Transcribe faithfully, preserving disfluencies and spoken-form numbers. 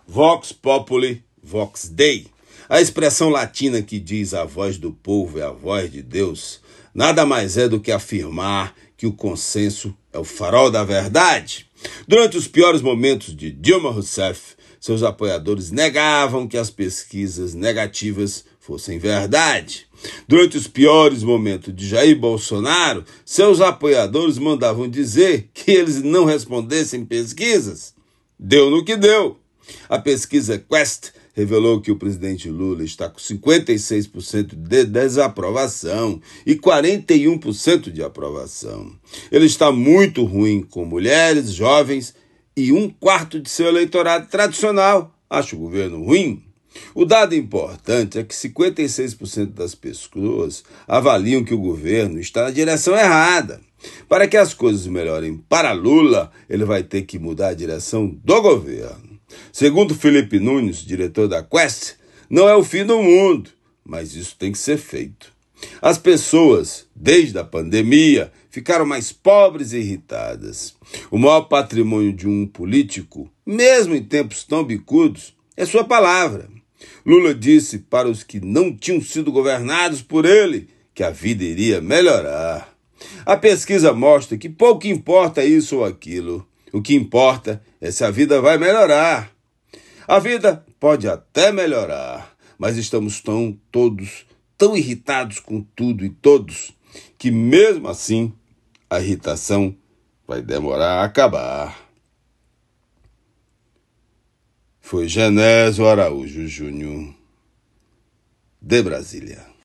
Vox populi, vox Dei. A expressão latina que diz a voz do povo é a voz de Deus, nada mais é do que afirmar que o consenso é o farol da verdade. Durante os piores momentos de Dilma Rousseff, seus apoiadores negavam que as pesquisas negativas fossem verdade. Durante os piores momentos de Jair Bolsonaro, seus apoiadores mandavam dizer que eles não respondessem pesquisas. Deu no que deu. A pesquisa Quest revelou que o presidente Lula está com cinquenta e seis por cento de desaprovação e quarenta e um por cento de aprovação. Ele está muito ruim com mulheres, jovens e um quarto de seu eleitorado tradicional acha o governo ruim. O dado importante é que cinquenta e seis por cento das pessoas avaliam que o governo está na direção errada. Para que as coisas melhorem para Lula, ele vai ter que mudar a direção do governo. Segundo Felipe Nunes, diretor da Quest, não é o fim do mundo, mas isso tem que ser feito. As pessoas, desde a pandemia, ficaram mais pobres e irritadas. O maior patrimônio de um político, mesmo em tempos tão bicudos, é sua palavra. Lula disse para os que não tinham sido governados por ele que a vida iria melhorar. A pesquisa mostra que pouco importa isso ou aquilo. O que importa é se a vida vai melhorar. A vida pode até melhorar, mas estamos tão, todos tão irritados com tudo e todos que mesmo assim a irritação vai demorar a acabar. Foi Genésio Araújo Júnior, de Brasília.